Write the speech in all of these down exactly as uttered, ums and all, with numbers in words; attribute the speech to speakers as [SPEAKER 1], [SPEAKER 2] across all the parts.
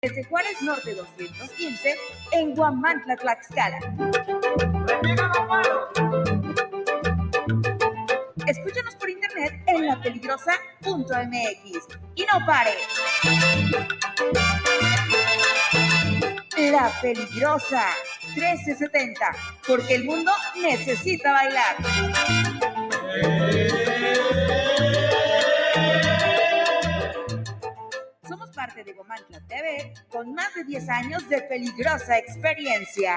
[SPEAKER 1] Desde Juárez Norte doscientos quince en Huamantla, Tlaxcala. Escúchanos por internet en la peligrosa punto m x y no pares. La Peligrosa trece setenta, porque el mundo necesita bailar. Somos parte de Huamantla T V con más de diez años de peligrosa experiencia.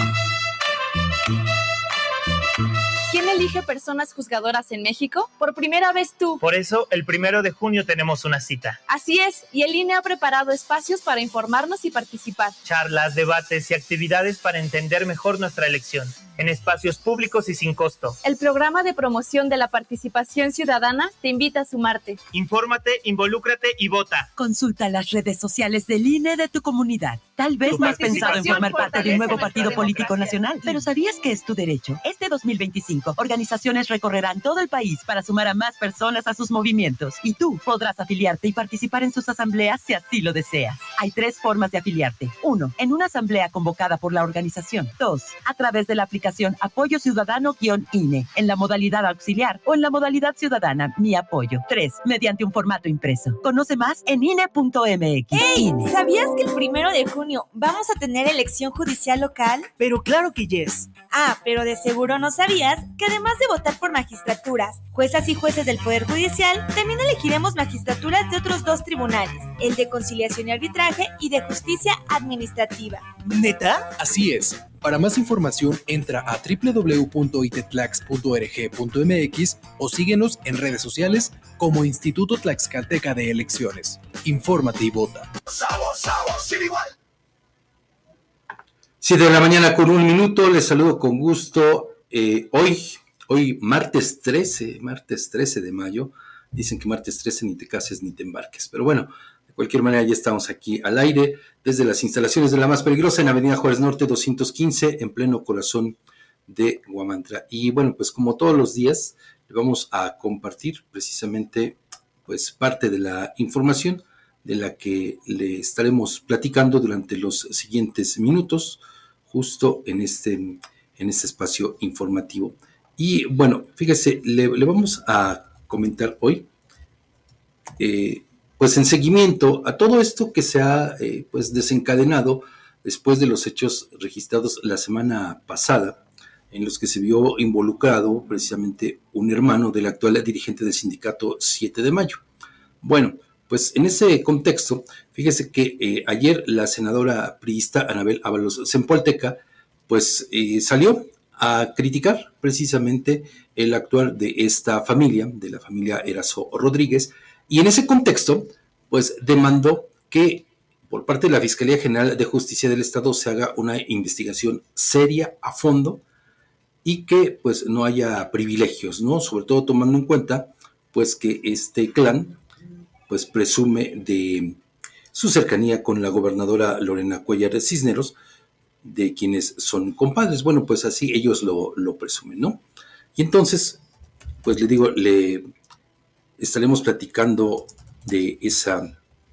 [SPEAKER 2] ¿Quién elige personas juzgadoras en México? Por primera vez tú.
[SPEAKER 3] Por eso, el primero de junio tenemos una cita.
[SPEAKER 2] Así es, y el I N E ha preparado espacios para informarnos y participar.
[SPEAKER 3] Charlas, debates y actividades para entender mejor nuestra elección, en espacios públicos y sin costo.
[SPEAKER 2] El programa de promoción de la participación ciudadana te invita a sumarte.
[SPEAKER 3] Infórmate, involúcrate y vota.
[SPEAKER 4] Consulta las redes sociales del I N E de tu comunidad. Tal vez no has pensado en formar parte de un nuevo partido político nacional, pero ¿sabías que es tu derecho? Este dos mil veinticinco, organizaciones recorrerán todo el país para sumar a más personas a sus movimientos, y tú podrás afiliarte y participar en sus asambleas si así lo deseas. Hay tres formas de afiliarte. Uno, en una asamblea convocada por la organización. Dos, a través de la aplicación Apoyo Ciudadano-I N E, en la modalidad auxiliar o en la modalidad ciudadana Mi Apoyo. Tres, mediante un formato impreso. Conoce más en I N E punto m x.
[SPEAKER 5] ¡Hey!
[SPEAKER 4] I N E.
[SPEAKER 5] ¿Sabías que el primero de junio vamos a tener elección judicial local?
[SPEAKER 6] Pero claro que yes.
[SPEAKER 5] Ah, pero de seguro no sabías que además de votar por magistraturas, juezas y jueces del Poder Judicial, también elegiremos magistraturas de otros dos tribunales, el de Conciliación y Arbitraje y de Justicia Administrativa.
[SPEAKER 6] ¿Neta?
[SPEAKER 7] Así es. Para más información, entra a doble u doble u doble u punto i t tlax punto org punto m x o síguenos en redes sociales como Instituto Tlaxcalteca de Elecciones. Infórmate y vota.
[SPEAKER 8] Siete de la mañana con un minuto, les saludo con gusto. Eh, hoy, hoy martes trece, martes trece de mayo, dicen que martes trece ni te cases ni te embarques, pero bueno, de cualquier manera ya estamos aquí al aire desde las instalaciones de La Más Peligrosa en Avenida Juárez Norte doscientos quince, en pleno corazón de Huamantla. Y bueno, pues como todos los días, le vamos a compartir precisamente pues parte de la información de la que le estaremos platicando durante los siguientes minutos, justo en este, en este espacio informativo. Y bueno, fíjese, le, le vamos a comentar hoy, eh, pues en seguimiento a todo esto que se ha eh, pues desencadenado después de los hechos registrados la semana pasada, en los que se vio involucrado precisamente un hermano del actual dirigente del sindicato siete de mayo. Bueno, pues en ese contexto, fíjese que eh, ayer la senadora priista Anabel Ábalos Zempolteca, pues eh, salió a criticar precisamente el actuar de esta familia, de la familia Erazo Rodríguez, y en ese contexto, pues demandó que por parte de la Fiscalía General de Justicia del Estado se haga una investigación seria, a fondo, y que pues no haya privilegios, ¿no? Sobre todo tomando en cuenta pues que este clan pues presume de su cercanía con la gobernadora Lorena Cuellar Cisneros, de quienes son compadres. Bueno, pues así ellos lo, lo presumen, ¿no? Y entonces, pues le digo, le estaremos platicando de esa,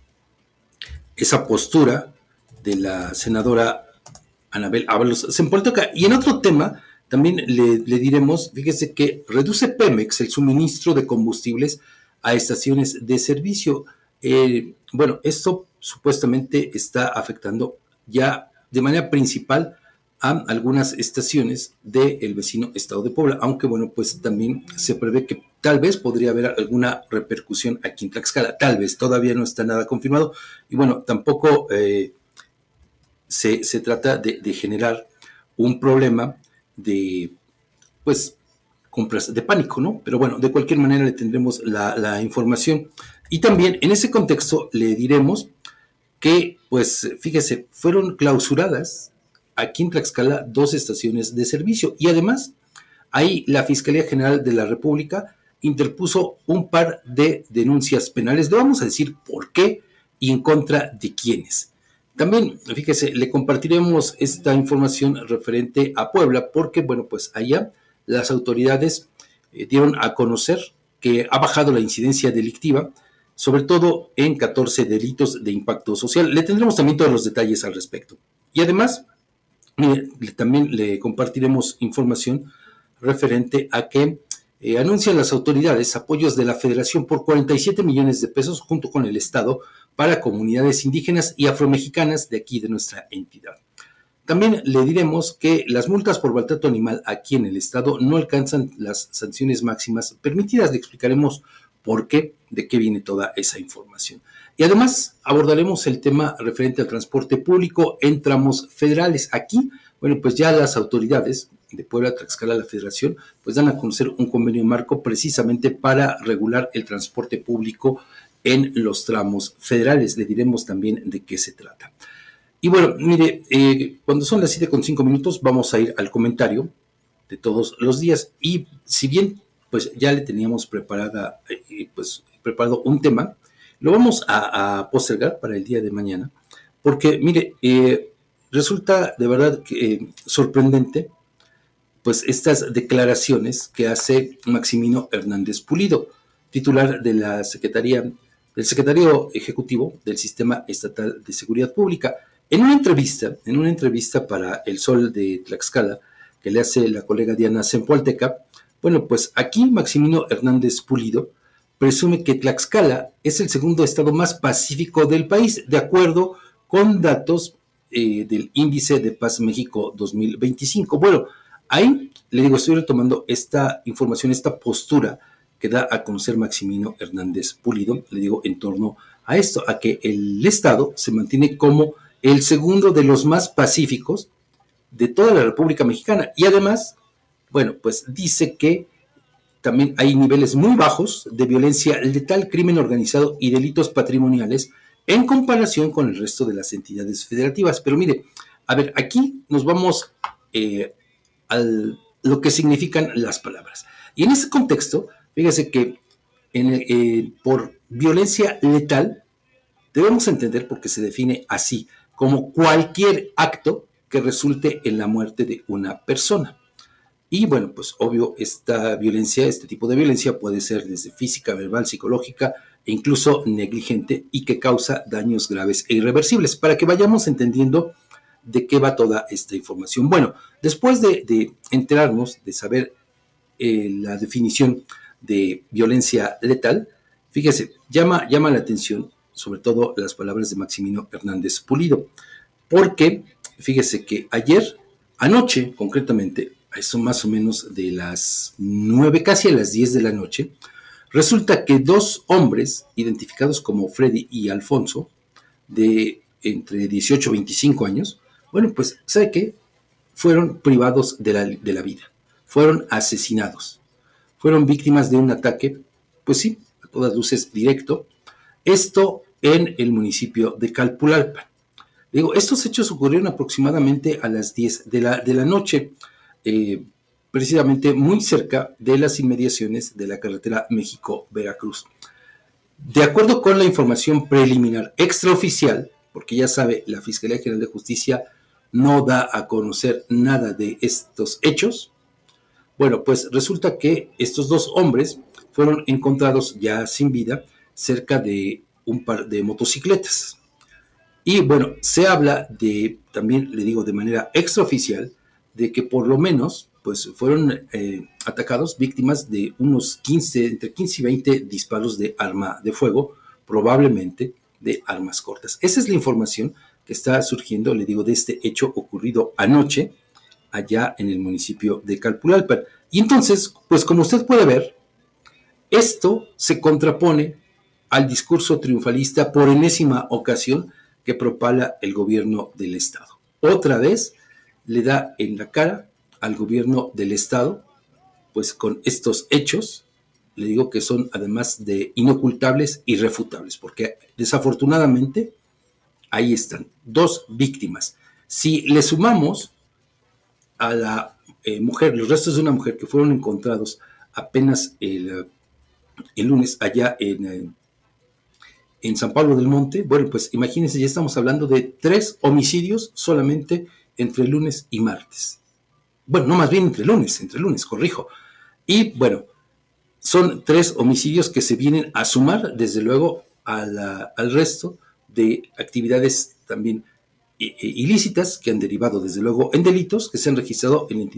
[SPEAKER 8] esa postura de la senadora Anabel Ábalos Zempolteca. Y en otro tema, también le, le diremos, fíjese que reduce Pemex el suministro de combustibles a estaciones de servicio. Eh, bueno, esto supuestamente está afectando ya de manera principal a algunas estaciones del vecino estado de Puebla, aunque bueno, pues también se prevé que tal vez podría haber alguna repercusión aquí en Tlaxcala, tal vez, todavía no está nada confirmado, y bueno, tampoco eh, se, se trata de, de generar un problema de, pues, compras de pánico, ¿no? Pero bueno, de cualquier manera le tendremos la, la información. Y también en ese contexto le diremos que, pues, fíjese, fueron clausuradas aquí en Tlaxcala dos estaciones de servicio. Y además, ahí la Fiscalía General de la República interpuso un par de denuncias penales. Le vamos a decir por qué y en contra de quiénes. También, fíjese, le compartiremos esta información referente a Puebla, porque, bueno, pues allá las autoridades eh, dieron a conocer que ha bajado la incidencia delictiva sobre todo en catorce delitos de impacto social. Le tendremos también todos los detalles al respecto. Y además, mire, también le compartiremos información referente a que eh, anuncian las autoridades apoyos de la Federación por cuarenta y siete millones de pesos junto con el Estado para comunidades indígenas y afromexicanas de aquí de nuestra entidad. También le diremos que las multas por maltrato animal aquí en el Estado no alcanzan las sanciones máximas permitidas. Le explicaremos por qué, de qué viene toda esa información. Y además abordaremos el tema referente al transporte público en tramos federales. Aquí, bueno, pues ya las autoridades de Puebla, Tlaxcala, la Federación, pues dan a conocer un convenio marco precisamente para regular el transporte público en los tramos federales. Le diremos también de qué se trata. Y bueno, mire, eh, cuando son las siete con cinco minutos vamos a ir al comentario de todos los días. Y si bien pues ya le teníamos preparada, eh, pues preparado un tema, lo vamos a, a postergar para el día de mañana, porque mire, eh, resulta de verdad que, eh, sorprendente pues estas declaraciones que hace Maximino Hernández Pulido, titular de la Secretaría, del Secretario Ejecutivo del Sistema Estatal de Seguridad Pública. En una entrevista, en una entrevista para El Sol de Tlaxcala, que le hace la colega Diana Zempoalteca, bueno, pues aquí Maximino Hernández Pulido presume que Tlaxcala es el segundo estado más pacífico del país, de acuerdo con datos eh, del Índice de Paz México dos mil veinticinco. Bueno, ahí le digo, estoy retomando esta información, esta postura que da a conocer Maximino Hernández Pulido, le digo, en torno a esto, a que el estado se mantiene como el segundo de los más pacíficos de toda la República Mexicana. Y además, bueno, pues dice que también hay niveles muy bajos de violencia letal, crimen organizado y delitos patrimoniales en comparación con el resto de las entidades federativas. Pero mire, a ver, aquí nos vamos eh, a lo que significan las palabras. Y en ese contexto, fíjese que en el, eh, por violencia letal debemos entender, porque se define así, como cualquier acto que resulte en la muerte de una persona. Y bueno, pues obvio, esta violencia, este tipo de violencia puede ser desde física, verbal, psicológica e incluso negligente y que causa daños graves e irreversibles, para que vayamos entendiendo de qué va toda esta información. Bueno, después de, de enterarnos, de saber eh, la definición de violencia letal, fíjese, llama, llama la atención sobre todo las palabras de Maximino Hernández Pulido, porque fíjese que ayer, anoche concretamente, a eso más o menos de las nueve, casi a las diez de la noche, resulta que dos hombres, identificados como Freddy y Alfonso, de entre dieciocho y veinticinco años, bueno, pues, ¿sabe qué? Fueron privados de la, de la vida, fueron asesinados, fueron víctimas de un ataque, pues sí, a todas luces directo, esto en el municipio de Calpulalpan. Digo, estos hechos ocurrieron aproximadamente a las diez de la, de la noche, eh, precisamente muy cerca de las inmediaciones de la carretera México-Veracruz. De acuerdo con la información preliminar extraoficial, porque ya sabe, la Fiscalía General de Justicia no da a conocer nada de estos hechos, bueno, pues resulta que estos dos hombres fueron encontrados ya sin vida cerca de un par de motocicletas. Y bueno, se habla de, también le digo de manera extraoficial, de que por lo menos pues fueron eh, atacados víctimas de unos quince, entre quince y veinte disparos de arma de fuego, probablemente de armas cortas. Esa es la información que está surgiendo, le digo, de este hecho ocurrido anoche allá en el municipio de Calpulalpan. Y entonces, pues como usted puede ver, esto se contrapone al discurso triunfalista por enésima ocasión que propala el gobierno del estado. Otra vez le da en la cara al gobierno del estado, pues con estos hechos, le digo que son además de inocultables, irrefutables, porque desafortunadamente ahí están, dos víctimas. Si le sumamos a la eh, mujer, los restos de una mujer que fueron encontrados apenas el, el lunes allá en... Eh, en San Pablo del Monte, bueno, pues imagínense, ya estamos hablando de tres homicidios solamente entre lunes y martes. Bueno, no, más bien entre lunes, entre lunes, corrijo. Y bueno, son tres homicidios que se vienen a sumar, desde luego, a la, al resto de actividades también ilícitas que han derivado desde luego en delitos que se han registrado en